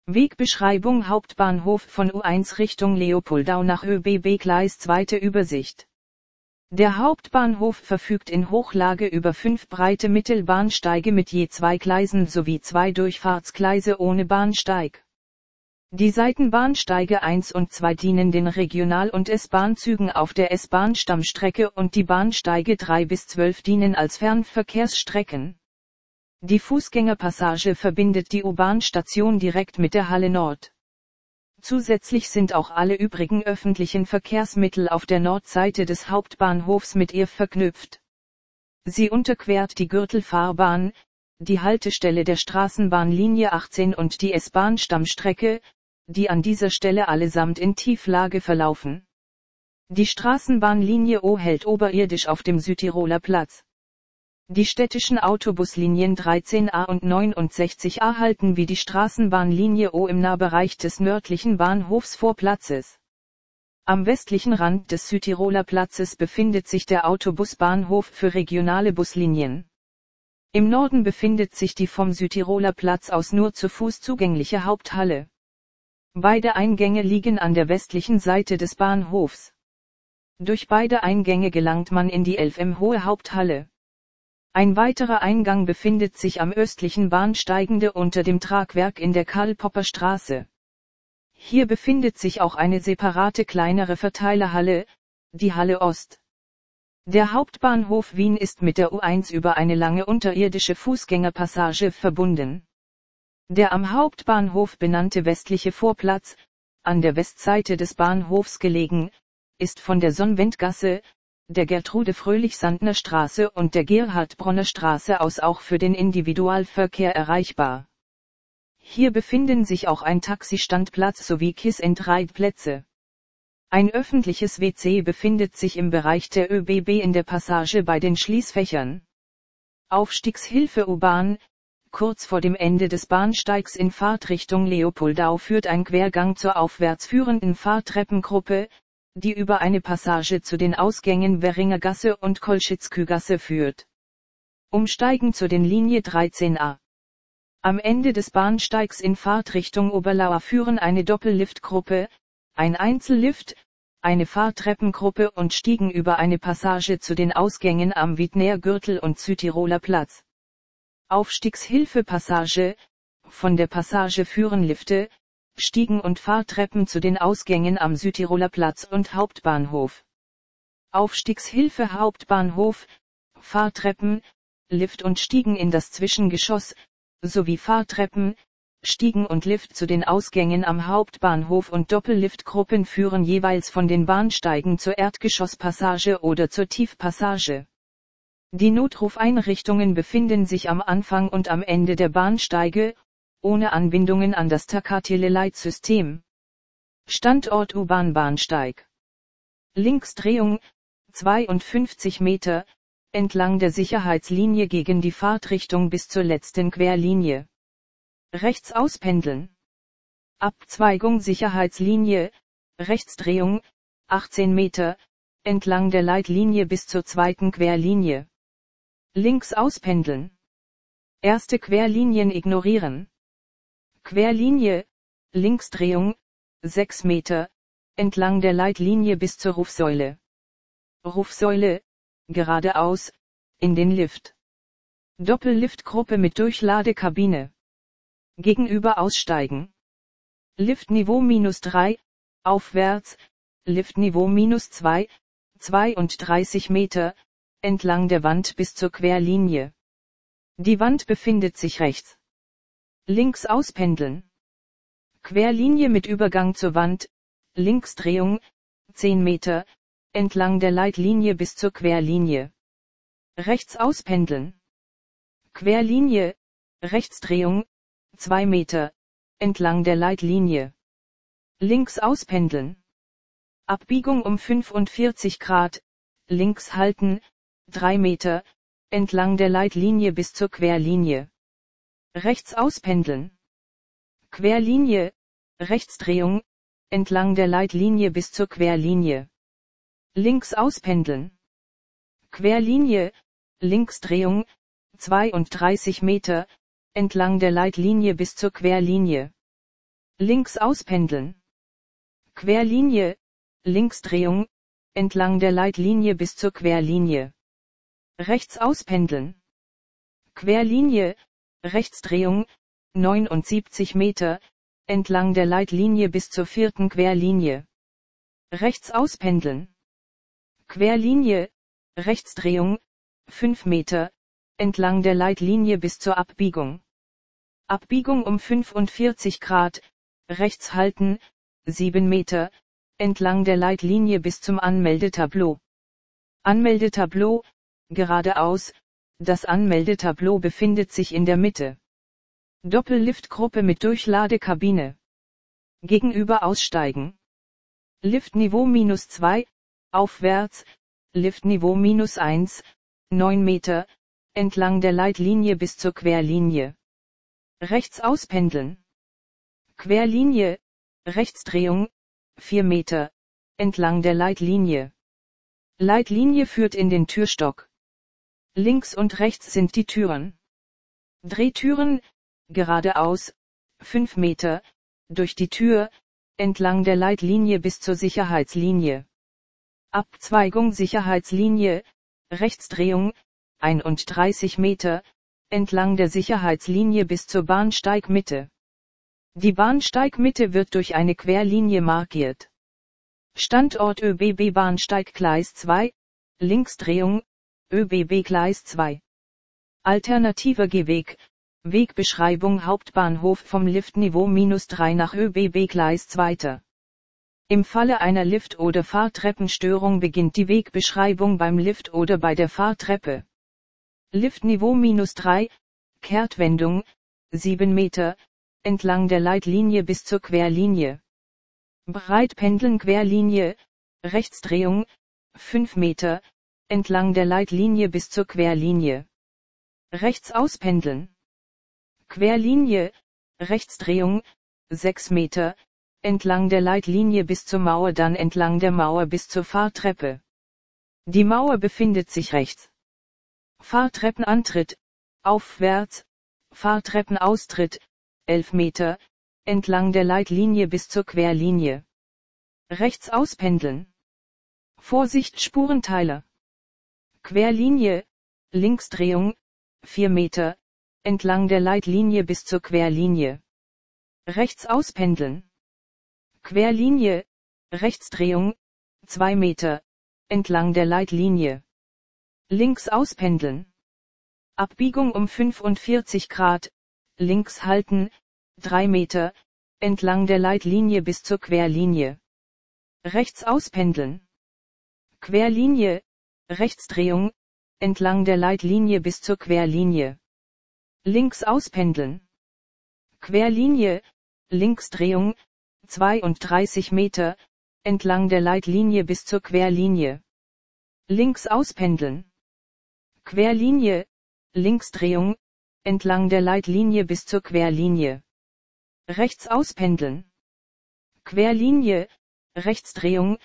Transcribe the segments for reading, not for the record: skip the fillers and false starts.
Wegbeschreibung Hauptbahnhof von U1 Richtung Leopoldau nach ÖBB Gleis 2. Übersicht. Der Hauptbahnhof verfügt in Hochlage über 5 breite Mittelbahnsteige mit je 2 Gleisen sowie 2 Durchfahrtsgleise ohne Bahnsteig. Die Seitenbahnsteige 1 und 2 dienen den Regional- und S-Bahn-Zügen auf der S-Bahn-Stammstrecke und die Bahnsteige 3 bis 12 dienen als Fernverkehrsstrecken. Die Fußgängerpassage verbindet die U-Bahn-Station direkt mit der Halle Nord. Zusätzlich sind auch alle übrigen öffentlichen Verkehrsmittel auf der Nordseite des Hauptbahnhofs mit ihr verknüpft. Sie unterquert die Gürtelfahrbahn, die Haltestelle der Straßenbahnlinie 18 und die S-Bahn-Stammstrecke, die an dieser Stelle allesamt in Tieflage verlaufen. Die Straßenbahnlinie O hält oberirdisch auf dem Südtiroler Platz. Die städtischen Autobuslinien 13a und 69a halten wie die Straßenbahnlinie O im Nahbereich des nördlichen Bahnhofsvorplatzes. Am westlichen Rand des Südtiroler Platzes befindet sich der Autobusbahnhof für regionale Buslinien. Im Norden befindet sich die vom Südtiroler Platz aus nur zu Fuß zugängliche Haupthalle. Beide Eingänge liegen an der westlichen Seite des Bahnhofs. Durch beide Eingänge gelangt man in die 11 m hohe Haupthalle. Ein weiterer Eingang befindet sich am östlichen Bahnsteigende unter dem Tragwerk in der Karl-Popper-Straße. Hier befindet sich auch eine separate kleinere Verteilerhalle, die Halle Ost. Der Hauptbahnhof Wien ist mit der U1 über eine lange unterirdische Fußgängerpassage verbunden. Der am Hauptbahnhof benannte westliche Vorplatz, an der Westseite des Bahnhofs gelegen, ist von der Sonnwendgasse, der Gertrude-Fröhlich-Sandner Straße und der Gerhard-Bronner Straße aus auch für den Individualverkehr erreichbar. Hier befinden sich auch ein Taxistandplatz sowie Kiss-and-Ride-Plätze. Ein öffentliches WC befindet sich im Bereich der ÖBB in der Passage bei den Schließfächern. Aufstiegshilfe U-Bahn, kurz vor dem Ende des Bahnsteigs in Fahrtrichtung Leopoldau führt ein Quergang zur aufwärts führenden Fahrtreppengruppe, die über eine Passage zu den Ausgängen Währingergasse und Kolschitzkügasse führt. Umsteigen zu den Linie 13a. Am Ende des Bahnsteigs in Fahrtrichtung Oberlauer führen eine Doppelliftgruppe, ein Einzellift, eine Fahrtreppengruppe und Stiegen über eine Passage zu den Ausgängen am Wiedner Gürtel und Südtiroler Platz. Aufstiegshilfe-Passage, von der Passage führen Lifte, Stiegen und Fahrtreppen zu den Ausgängen am Südtiroler Platz und Hauptbahnhof. Aufstiegshilfe Hauptbahnhof, Fahrtreppen, Lift und Stiegen in das Zwischengeschoss, sowie Fahrtreppen, Stiegen und Lift zu den Ausgängen am Hauptbahnhof und Doppelliftgruppen führen jeweils von den Bahnsteigen zur Erdgeschosspassage oder zur Tiefpassage. Die Notrufeinrichtungen befinden sich am Anfang und am Ende der Bahnsteige, ohne Anbindungen an das Takatele-Leitsystem. Standort U-Bahn-Bahnsteig. Linksdrehung, 52 Meter, entlang der Sicherheitslinie gegen die Fahrtrichtung bis zur letzten Querlinie. Rechts auspendeln. Abzweigung Sicherheitslinie, Rechtsdrehung, 18 Meter, entlang der Leitlinie bis zur zweiten Querlinie. Links auspendeln. Erste Querlinien ignorieren. Querlinie, Linksdrehung, 6 Meter, entlang der Leitlinie bis zur Rufsäule. Rufsäule, geradeaus, in den Lift. Doppelliftgruppe mit Durchladekabine. Gegenüber aussteigen. Liftniveau -3, aufwärts, Liftniveau -2, 32 Meter, entlang der Wand bis zur Querlinie. Die Wand befindet sich rechts. Links auspendeln. Querlinie mit Übergang zur Wand, Linksdrehung, 10 Meter, entlang der Leitlinie bis zur Querlinie. Rechts auspendeln. Querlinie, Rechtsdrehung, 2 Meter, entlang der Leitlinie. Links auspendeln. Abbiegung um 45 Grad, links halten, 3 Meter, entlang der Leitlinie bis zur Querlinie. Rechts auspendeln. Querlinie, Rechtsdrehung, entlang der Leitlinie bis zur Querlinie. Links auspendeln. Querlinie, Linksdrehung, 32 Meter, entlang der Leitlinie bis zur Querlinie. Links auspendeln. Querlinie, Linksdrehung, entlang der Leitlinie bis zur Querlinie. Rechts auspendeln. Querlinie, Rechtsdrehung, 79 Meter, entlang der Leitlinie bis zur 4. Querlinie. Rechts auspendeln. Querlinie, Rechtsdrehung, 5 Meter, entlang der Leitlinie bis zur Abbiegung. Abbiegung um 45 Grad, rechts halten, 7 Meter, entlang der Leitlinie bis zum Anmeldetableau. Anmeldetableau, geradeaus, das Anmeldetableau befindet sich in der Mitte. Doppelliftgruppe mit Durchladekabine. Gegenüber aussteigen. Liftniveau -2, aufwärts, Liftniveau -1, 9 Meter, entlang der Leitlinie bis zur Querlinie. Rechts auspendeln. Querlinie, Rechtsdrehung, 4 Meter, entlang der Leitlinie. Leitlinie führt in den Türstock. Links und rechts sind die Türen. Drehtüren, geradeaus, 5 Meter, durch die Tür, entlang der Leitlinie bis zur Sicherheitslinie. Abzweigung Sicherheitslinie, Rechtsdrehung, 31 Meter, entlang der Sicherheitslinie bis zur Bahnsteigmitte. Die Bahnsteigmitte wird durch eine Querlinie markiert. Standort ÖBB Bahnsteig Gleis 2, Linksdrehung, ÖBB Gleis 2. Alternativer Gehweg, Wegbeschreibung Hauptbahnhof vom Liftniveau -3 nach ÖBB Gleis 2. Im Falle einer Lift- oder Fahrtreppenstörung beginnt die Wegbeschreibung beim Lift oder bei der Fahrtreppe. Liftniveau -3, Kehrtwendung, 7 Meter, entlang der Leitlinie bis zur Querlinie. Breitpendeln Querlinie, Rechtsdrehung, 5 Meter, entlang der Leitlinie bis zur Querlinie. Rechts auspendeln. Querlinie, Rechtsdrehung, 6 Meter, entlang der Leitlinie bis zur Mauer, dann entlang der Mauer bis zur Fahrtreppe. Die Mauer befindet sich rechts. Fahrtreppenantritt, aufwärts, Fahrtreppenaustritt, 11 Meter, entlang der Leitlinie bis zur Querlinie. Rechts auspendeln. Vorsicht Spurenteiler. Querlinie, Linksdrehung, 4 Meter, entlang der Leitlinie bis zur Querlinie. Rechts auspendeln. Querlinie, Rechtsdrehung, 2 Meter, entlang der Leitlinie. Links auspendeln. Abbiegung um 45 Grad, links halten, 3 Meter, entlang der Leitlinie bis zur Querlinie. Rechts auspendeln. Querlinie, Rechtsdrehung, entlang der Leitlinie bis zur Querlinie. Links auspendeln. Querlinie, Linksdrehung, 32 Meter, entlang der Leitlinie bis zur Querlinie. Links auspendeln. Querlinie, Linksdrehung, entlang der Leitlinie bis zur Querlinie. Rechts auspendeln. Querlinie, Rechtsdrehung,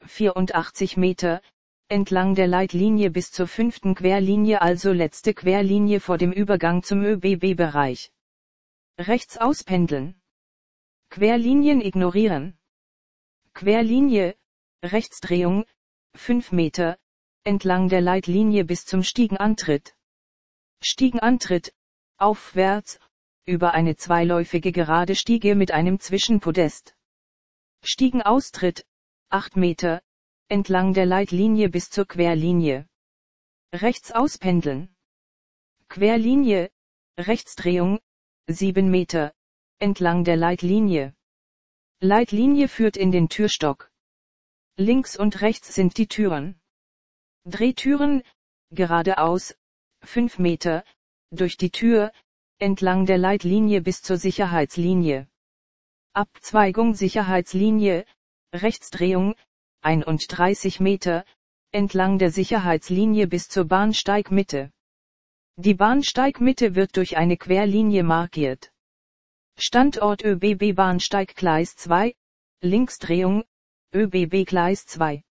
84 Meter, entlang der Leitlinie bis zur 5. Querlinie, also letzte Querlinie vor dem Übergang zum ÖBB-Bereich. Rechts auspendeln. Querlinien ignorieren. Querlinie, Rechtsdrehung, 5 Meter, entlang der Leitlinie bis zum Stiegenantritt. Stiegenantritt, aufwärts, über eine zweiläufige gerade Stiege mit einem Zwischenpodest. Stiegenaustritt, 8 Meter, entlang der Leitlinie bis zur Querlinie. Rechts auspendeln. Querlinie, Rechtsdrehung, 7 Meter, entlang der Leitlinie. Leitlinie führt in den Türstock. Links und rechts sind die Türen. Drehtüren, geradeaus, 5 Meter, durch die Tür, entlang der Leitlinie bis zur Sicherheitslinie. Abzweigung Sicherheitslinie, Rechtsdrehung, 31 Meter, entlang der Sicherheitslinie bis zur Bahnsteigmitte. Die Bahnsteigmitte wird durch eine Querlinie markiert. Standort ÖBB Bahnsteig Gleis 2, Linksdrehung, ÖBB Gleis 2.